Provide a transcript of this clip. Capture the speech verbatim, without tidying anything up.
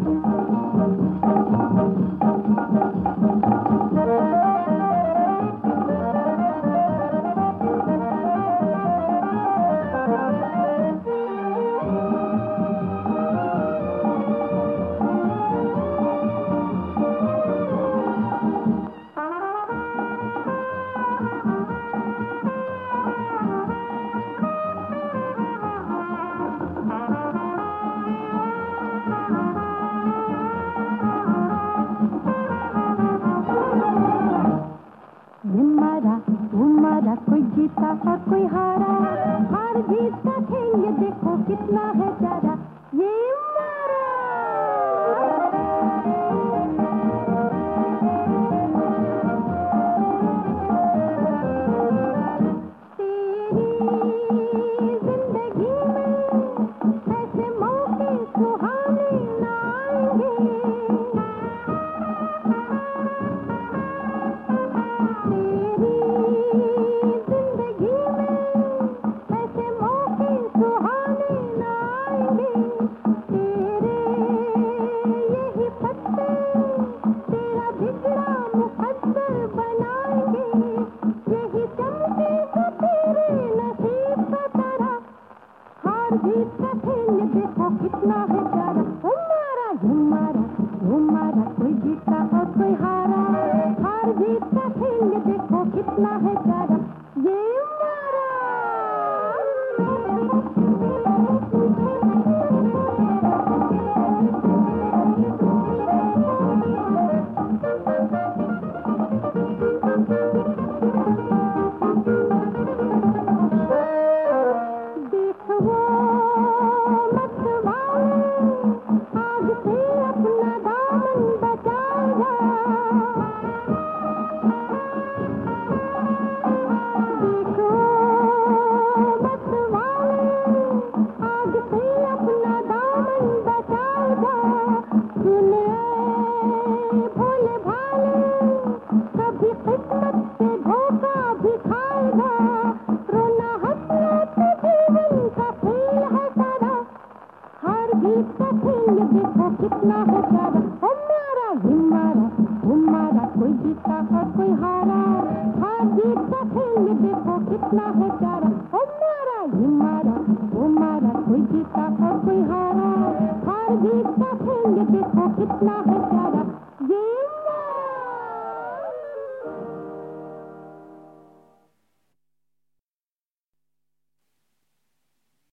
कोई जीता और कोई हारा, हार जीत का खेल ये देखो कितना है प्यारा, ये मारा। तेरी जिंदगी में ऐसे मौके सुहाने ना आएंगे, जीत का खेल देखो कितना है प्यारा, हमारा हमारा हमारा। कोई जीता और कोई हारा, हार जीत का खेल देखो कितना है प्यारा, ये हमारा। देखो कितना है प्यारा, हमारा हमारा हमारा। कोई जीता और कोई हारा, हार जीत का खेल देखो कितना है प्यारा।